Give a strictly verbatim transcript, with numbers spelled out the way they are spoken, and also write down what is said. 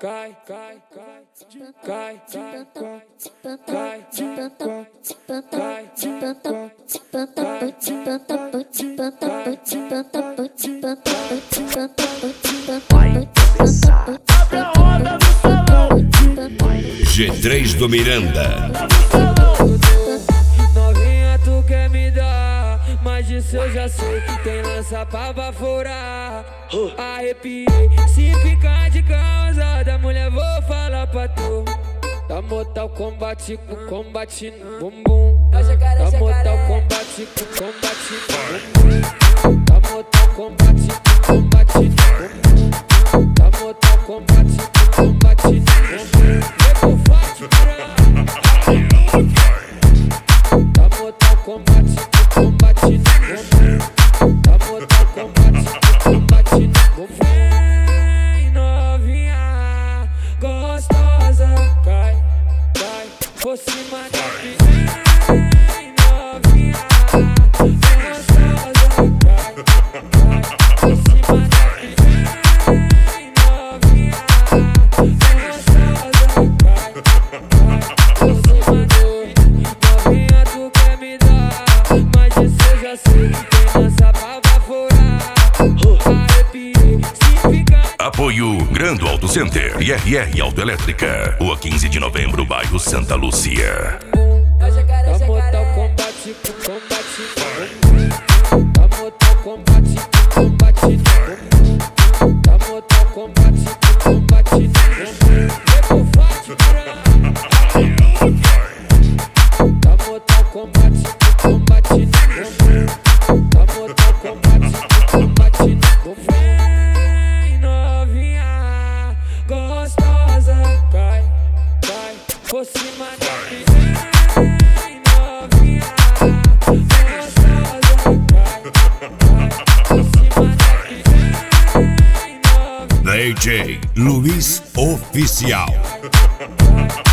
cai, cai, cai, cai, cai, cai, cai, Vai começar. Abre a roda do salão. G três do Miranda. Novinha, tu quer me dar, mas disso eu já sei. Tem lança pra baforar. Arrepiei, se ficar de causada, mulher, vou falar pra tu. Tá mortal combate com combate no bumbum. Tá mortal combate com combate no bumbum. Tá mortal combate com combate no bumbum. Tá mortal combate com combate no bumbum. Vem com forte pra tá mortal combate com combate no bumbum. Tá mortal combate com combate no bumbum. Vem novinha gostosa, cai, cai por cima da piranha. Vem novinha gostosa, cai, cai por cima da piranha. Vem novinha gostosa, cai, cai por cima do novinha. Tu quer me dar, mas isso eu já sei. Tem lança pra baforar. Arrepiei, se ficar. Apoio Grando Auto Center e R R Autoelétrica. Rua quinze de novembro, bairro Santa Lúcia. Tá mortal combate com combate no bumbum. Tá mortal combate com combate no bumbum. Tá mortal combate com combate no bumbum. Vem com forte pra tá mortal combate com combate no bumbum. Tá mortal combate com combate no bumbum. Vem novinha gostosa, cai, cai por cima da piranha. Vem novinha gostosa, cai, cai por cima da piranha. Vem novinha D J Luiz Oficial. cai,